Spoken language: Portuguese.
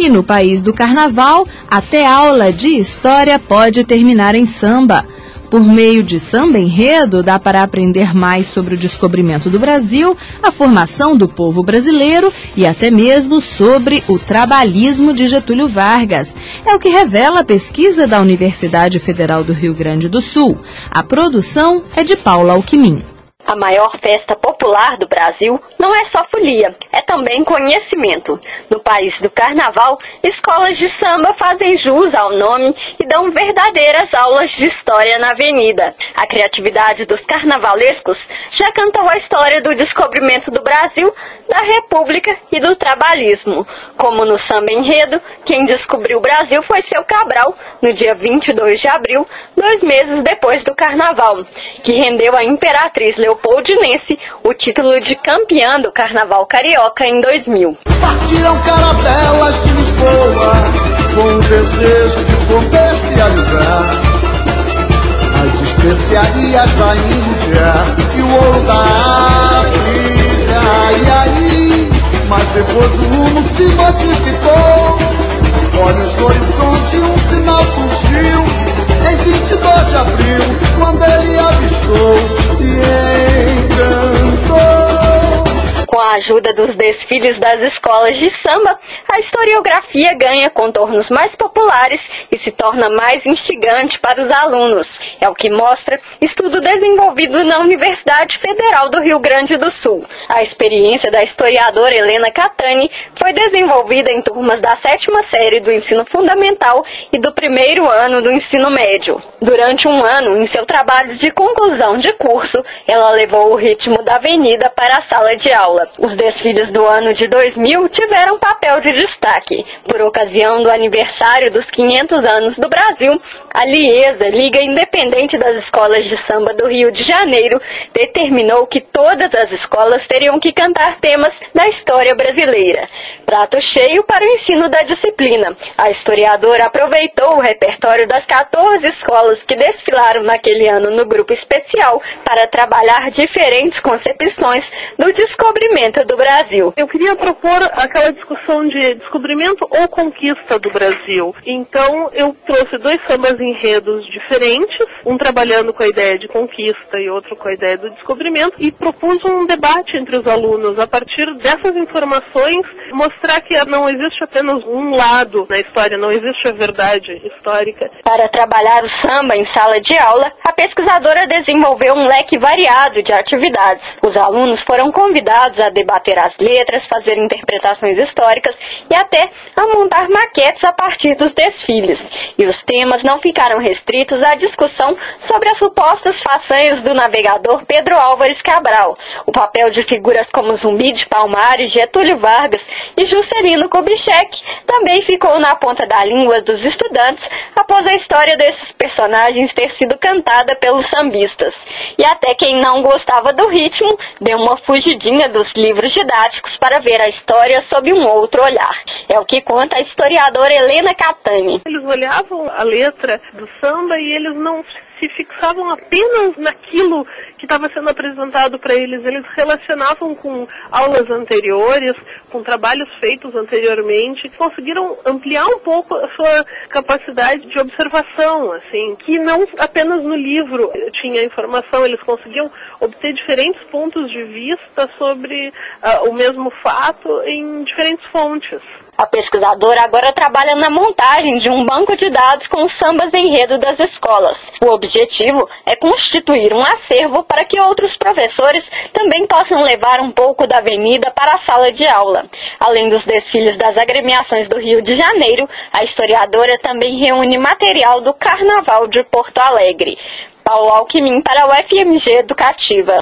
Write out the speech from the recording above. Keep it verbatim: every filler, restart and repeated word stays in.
E no país do carnaval, até aula de história pode terminar em samba. Por meio de samba enredo, dá para aprender mais sobre o descobrimento do Brasil, a formação do povo brasileiro e até mesmo sobre o trabalhismo de Getúlio Vargas. É o que revela a pesquisa da Universidade Federal do Rio Grande do Sul. A produção é de Paula Alckmin. A maior festa popular do Brasil não é só folia, é também conhecimento. No país do carnaval, escolas de samba fazem jus ao nome e dão verdadeiras aulas de história na avenida. A criatividade dos carnavalescos já cantou a história do descobrimento do Brasil, da República e do trabalhismo. Como no samba enredo, quem descobriu o Brasil foi Seu Cabral, no dia vinte e dois de abril, dois meses depois do carnaval, que rendeu à imperatriz Leopoldinense o título de campeã do Carnaval Carioca em dois mil. Partiram caravelas de Lisboa com o desejo de comercializar as especiarias da Índia e o ouro da África. E aí, mas depois o rumo se modificou. Olhos no horizonte, um sinal surgiu em vinte e dois de abril, quando ele avistou, se encantou. Com a ajuda dos desfiles das escolas de samba, a historiografia ganha contornos mais populares e se torna mais instigante para os alunos. É o que mostra estudo desenvolvido na Universidade Federal do Rio Grande do Sul. A experiência da historiadora Helena Catani foi desenvolvida em turmas da sétima série do ensino fundamental e do primeiro ano do ensino médio. Durante um ano, em seu trabalho de conclusão de curso, ela levou o ritmo da avenida para a sala de aula. Os desfiles do ano de dois mil tiveram papel de destaque. Por ocasião do aniversário dos quinhentos anos do Brasil, a Liesa, Liga Independente das Escolas de Samba do Rio de Janeiro, determinou que todas as escolas teriam que cantar temas da história brasileira. Prato cheio para o ensino da disciplina. A historiadora aproveitou o repertório das quatorze escolas que desfilaram naquele ano no grupo especial para trabalhar diferentes concepções do descobrimento do Brasil. Eu queria propor aquela discussão de descobrimento ou conquista do Brasil. Então, eu trouxe dois sambas enredos diferentes, um trabalhando com a ideia de conquista e outro com a ideia do descobrimento, e propus um debate entre os alunos, a partir dessas informações, mostrar que não existe apenas um lado na história, não existe a verdade histórica. Para trabalhar o samba em sala de aula, a pesquisadora desenvolveu um leque variado de atividades. Os alunos foram convidados a debater as letras, fazer interpretações históricas e até a montar maquetes a partir dos desfiles. E os temas não ficaram restritos à discussão sobre as supostas façanhas do navegador Pedro Álvares Cabral, o papel de figuras como Zumbi de Palmares, Getúlio Vargas e Juscelino Kubitschek também ficou na ponta da língua dos estudantes após a história desses personagens ter sido cantada pelos sambistas. E até quem não gostava do ritmo deu uma fugidinha dos livros didáticos para ver a história sob um outro olhar. É o que conta a historiadora Helena Catani. Eles olhavam a letra do samba e eles não se fixavam apenas naquilo que estava sendo apresentado para eles. Eles relacionavam com aulas anteriores, com trabalhos feitos anteriormente, conseguiram ampliar um pouco a sua capacidade de observação, assim, que não apenas no livro tinha informação, eles conseguiam obter diferentes pontos de vista sobre uh, o mesmo fato em diferentes fontes. A pesquisadora agora trabalha na montagem de um banco de dados com os sambas enredo das escolas. O objetivo é constituir um acervo para que outros professores também possam levar um pouco da avenida para a sala de aula. Além dos desfiles das agremiações do Rio de Janeiro, a historiadora também reúne material do Carnaval de Porto Alegre. Paula Alckmin para a U F M G Educativa.